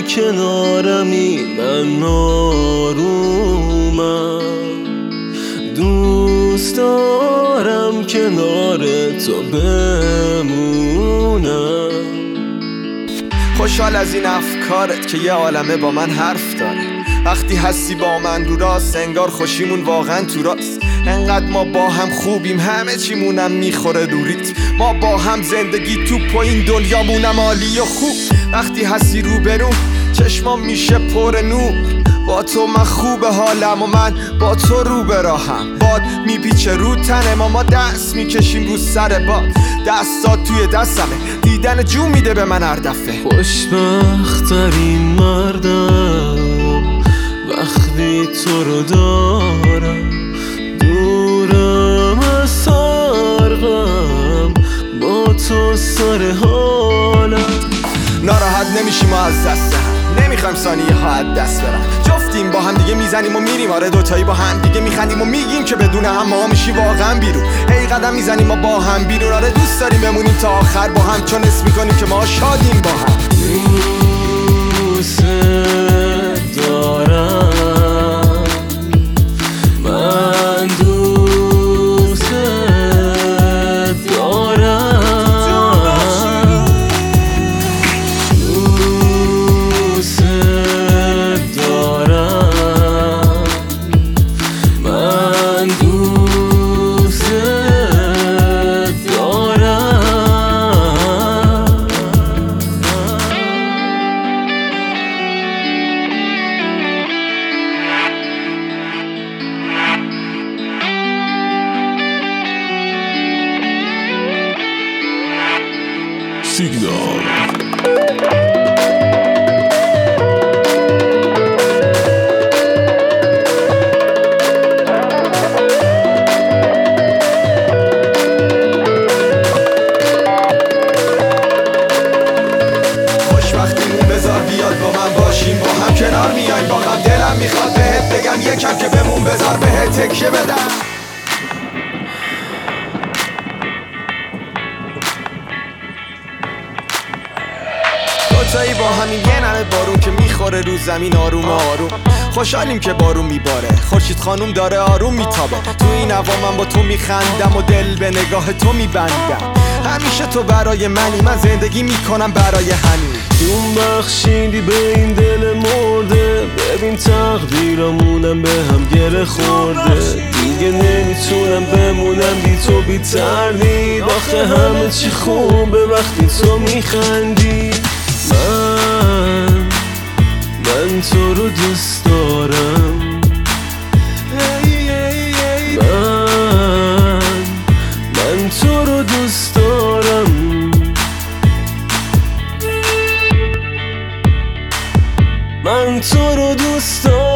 کنارمی من آرومم، دوست دارم کنار تو بمونم. خوشحال از این افکارت که یه عالمه با من حرف داره. وقتی هستی با من رو راست انگار خوشیمون واقعا تو راست. انقدر ما با هم خوبیم همه چیمونم میخوره دوریت. ما با هم زندگی توپ و این دنیامونم عالی و خوب. وقتی هستی روبرو چشمام میشه پر نور. با تو من خوب حالم و من با تو رو به راهم. باد میپیچه رو تن ما دست میکشیم رو سر باد. دستات توی دستمه دیدن جون میده به من هر دفعه. خوشبخت‌ترین مردم وقتی تو رو دارم، دورم از هر غم با تو سر حالم. ناراحت نمیشیم و از دست هم نمیخوایم ثانیه ها از دست برم. جفتیم با هم دیگه میزنیم و میریم، آره دوتایی با هم دیگه میخندیم و میگیم که بدون هم ما میشیم واقعا بیرون. هی قدم میزنیم و با هم بیرون، آره دوست داریم بمونیم تا آخر با هم، چون اسم میکنیم که ما شادیم با هم. دوست دارم، من دوست دارم، دوست دارم، من دوست دارم. سیگنال خوشبختیمون بذار بیاد با من باشیم، با هم کنار میایم با هم. دلم میخواد بهت بگم یکم که بمون، بذار بهت تکیه بدم. دوتایی با همین یه نمه بارون که میخوره رو زمین آروم آروم. خوشحالیم که بارون میباره، خورشید خانوم داره آروم میتابه. تو این هوا من با تو میخندم و دل به نگاه تو میبندم. همیشه تو برای منی، من زندگی میکنم برای همین. جون بخشیدی به این دل مرده، ببین تقدیرمونم به هم گره خورده. دیگه نمیتونم بمونم بی تو بی تردید، آخه همه چی خوبه وقتی تو میخندی. من تو رو دوست دارم، من تو رو دوست دارم، من تو رو دوست دارم.